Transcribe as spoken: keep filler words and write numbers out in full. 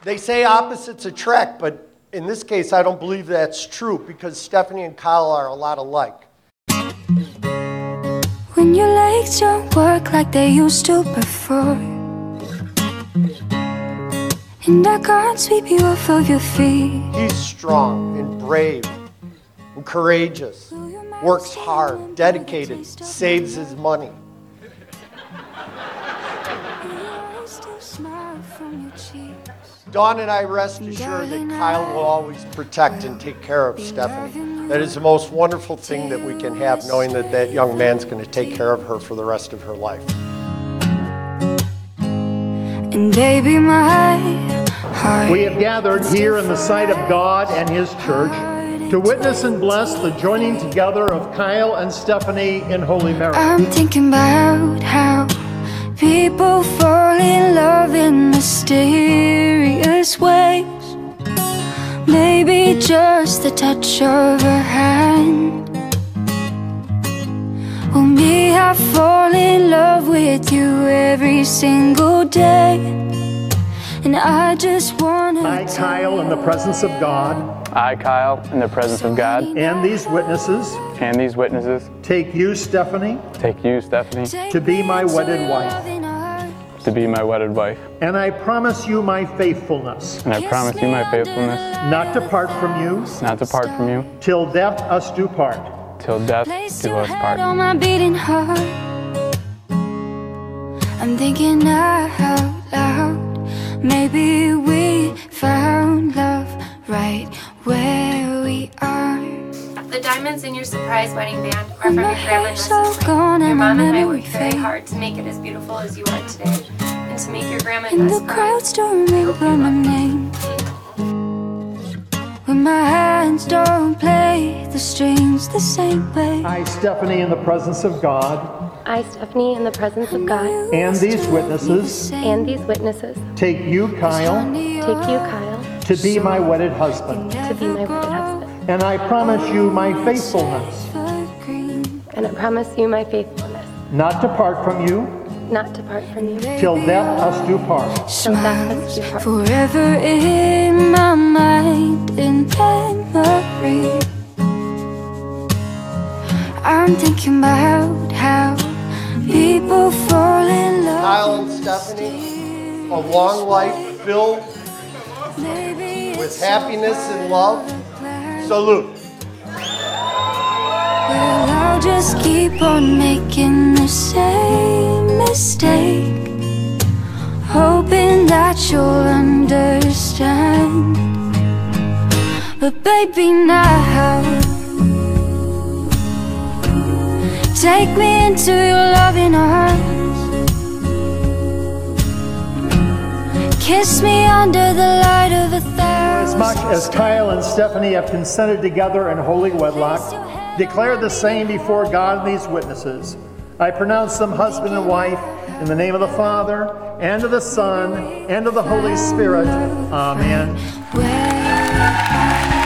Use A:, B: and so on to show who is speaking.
A: They say opposites attract, but in this case, I don't believe that's true because Stephanie and Kyle are a lot alike.
B: When your legs don't work like they used to before, and I can't sweep you off of your feet.
A: He's strong and brave and courageous, works hard, dedicated, saves his money. Dawn and I rest assured that Kyle will always protect and take care of Stephanie. That is the most wonderful thing that we can have, knowing that that young man's going to take care of her for the rest of her life.
B: And baby, my heart.
C: We have gathered here in the sight of God and His church to witness and bless the joining together of Kyle and Stephanie in holy marriage.
B: I'm thinking about how people fall in love in mysterious ways. Maybe just the touch of her hand. Well, me, I fall in love with you every single day, and I just wanna
C: I, Kyle, in the presence of God,
D: I, Kyle, in the presence of God,
C: and these witnesses,
D: and these witnesses,
C: take you, Stephanie,
D: take you, Stephanie,
C: to be my wedded wife.
D: to be my wedded wife.
C: And I promise you my faithfulness,
D: And I promise you my faithfulness,
C: not to part from you,
D: not to part from you,
C: till death us do part.
D: till death
B: Place
D: do
B: your
D: us
B: head
D: part.
B: on my beating heart. I'm thinking out loud. Maybe we found love right where we are.
E: The diamonds in your surprise wedding band are from
B: My
E: your grandma
B: hair's all
E: Nessa's
B: gone
E: ring. Your
B: and
E: mom and I
B: memory
E: worked very
B: fade.
E: hard to make it as beautiful as you are today, and to make your grandma
B: And
E: best
B: the
E: friend.
B: crowds don't remember my name. When my hands don't play the strings the same way.
C: I, Stephanie, in the presence of God,
F: I, Stephanie, in the presence of God,
C: and these witnesses,
F: and these witnesses,
C: take you, Kyle,
F: take you, Kyle,
C: to be my wedded husband.
F: to be my wedded husband.
C: And I promise you my faithfulness,
F: And I promise you my faithfulness,
C: not to part from you,
F: not to part from you,
C: till death us do part.
F: till death us do part.
B: Forever in my mind, in memory. I'm thinking about how people fall in love.
A: Kyle and Stephanie, a long life filled with happiness and love. Salute.
B: Well, I'll just keep on making the same mistake, hoping that you'll understand. But baby, now take me into your loving arms, kiss me under the light of a thousand.
C: As much as Kyle and Stephanie have consented together in holy wedlock, declare the same before God and these witnesses, I pronounce them husband and wife in the name of the Father, and of the Son, and of the Holy Spirit. Amen.
B: Where